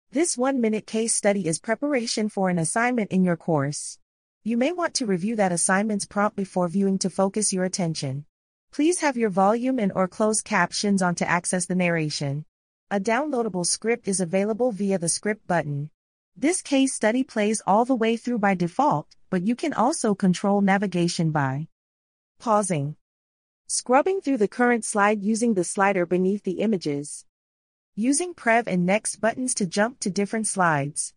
This 1-minute case study is preparation for an assignment in your course. You may want to review that assignment's prompt before viewing to focus your attention. Please have your volume and or closed captions on to access the narration. A downloadable script is available via the script button. This case study plays all the way through by default, but you can also control navigation by pausing, scrubbing through the current slide using the slider beneath the images, using Prev and Next buttons to jump to different slides,